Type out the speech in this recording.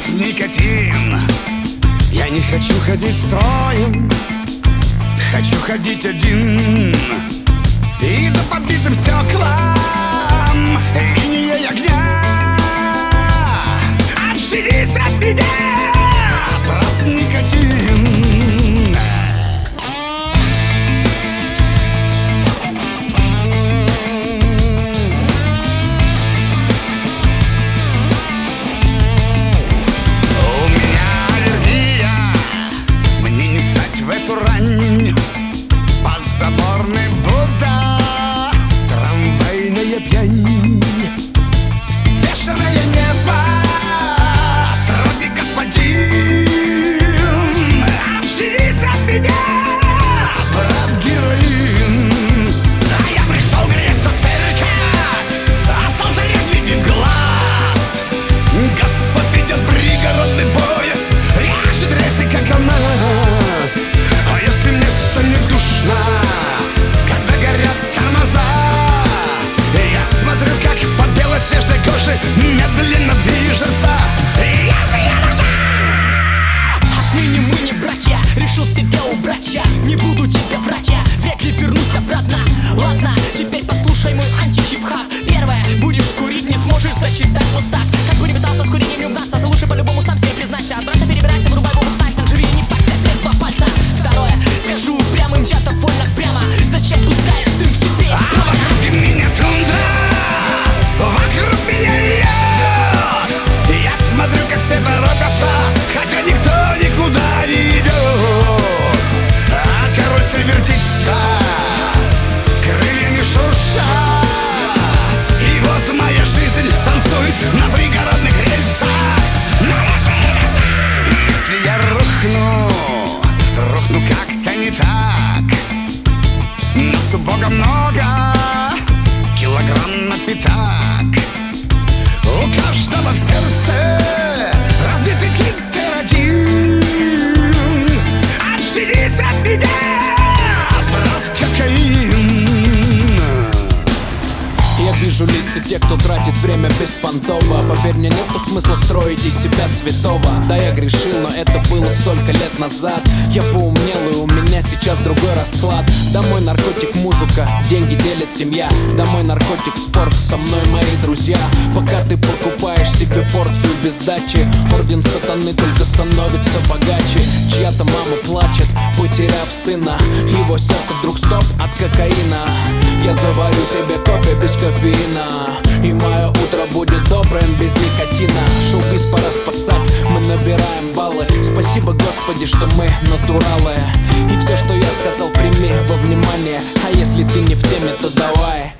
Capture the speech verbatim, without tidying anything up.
никотин. Я не хочу ходить строем, хочу ходить один. И до побитым стеклам линией огня. Отживись от меня, брат, никотин. У меня аллергия, мне не встать в эту рань. Подзаборный Будда, трамвайная пьянь, бешеное небо, строгий господин. Отживись от меня, брат, героин. А я пришел греться в церковь, а с алтаря глядит глаз. Господь ведет пригородный поезд, режет рельсы, как алмаз. А если мне станет душно, когда горят тормоза, я смотрю, как по белоснежной коже медленно движется. Если я душа. Отныне мы не братья, решил себя убрать я. Не буду тебя врать, я вряд ли вернусь обратно. Ладно, теперь послушай мой анти-хип-хап. Первое, будешь курить, не сможешь сочетать вот так. Как бы не пытался с курением не угнаться, ты лучше по-любому сам себе признайся. От брата перебирайся, вырубай бомбу в Тайсон, живи и не парься, без два пальца. Второе, скажу прямым, я довольно прямо. Зачем пускаешь ты в тебе? А вокруг меня тундра, вокруг меня лед. Я смотрю, как все торопятся, хотя никто никуда не идет. А карусель вертится, крыльями шурша. И вот моя жизнь танцует на пригородных рельсах. Если я рухну, рухну как-то не так. Нас у Бога много, килограмм на пятак. У каждого в сердце разбитый гитер один. Отживись от меня, брат, кокаин. Я вижу лица тех, кто тратит время беспонтово. Поверь мне, нету смысла строить из себя святого. Да, я грешил, но это было столько лет назад. Я поумнел, и у меня сейчас другой расклад. Домой наркотик, музыка, деньги делит семья. Домой наркотик, спорт, со мной мои друзья. Пока ты покупаешь себе порцию без дачи, орден сатаны только становится богаче. Чья-то мама плачет, потеряв сына. Его сердце вдруг стоп от кокаина. Я заварю себе кофе без кофеина, и мое утро будет добрым без никотина. Шоу-биз пора спасать, мы набираем баллы. Спасибо, Господи, что мы натуралы. И все, что я сказал, прими во внимание. А если ты не в теме, то давай